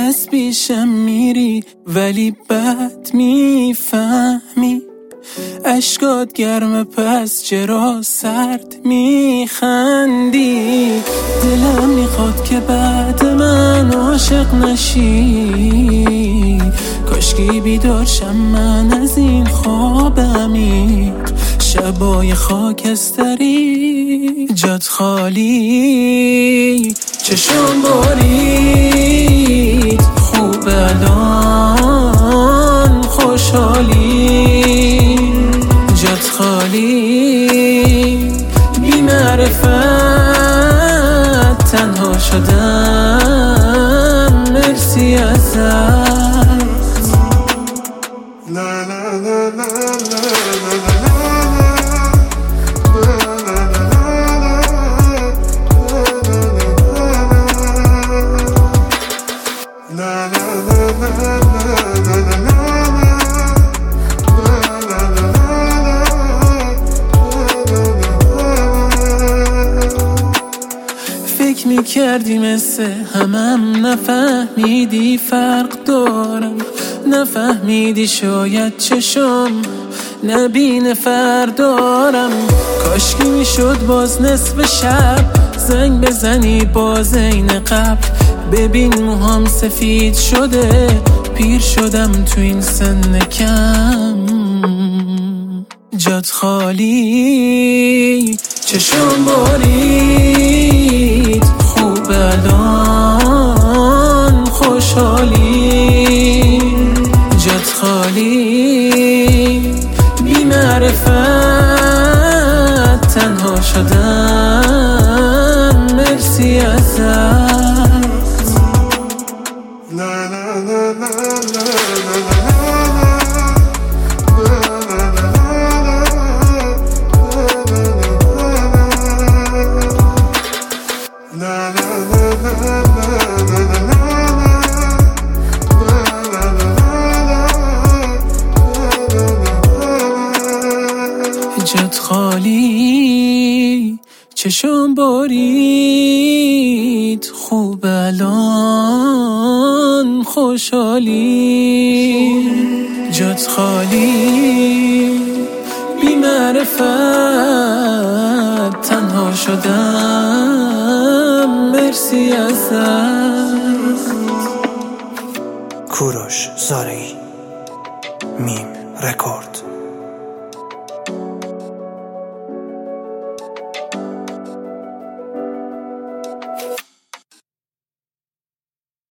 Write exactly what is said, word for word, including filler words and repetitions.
از پیشم میری ولی بد میفهمی، اشکات گرمه پس چرا سرد میخندی. دلم میخواد که بعد من عاشق نشی، کاشکی بیدار شم من از این خواب عمیق. شبای خاکستری جات خالی، چشم بارید خوب الان خوشحالی. جات خالی بی معرفت تنها شدم، مرسی ازت. لا لا لا لا فکر میکردی مثل همم نفهمیدی فرق دارم، نفهمیدی شاید چشم نبین فردارم. کاشکی میشد باز نصف شب زنگ بزنی باز این قبل، ببین موهام سفید شده پیر شدم تو این سن کم. جات خالی چشم بارید خوب الان خوشحالی. جات خالی بی معرفت تنها شدم، مرسی ازت. لا لا لا لا لا جات خالی چشم بارید خوب الان خوشحالی. جات خالی بی معرفت تنها شدم، مرسی ازت. کوروش زارعی، میم رکورد.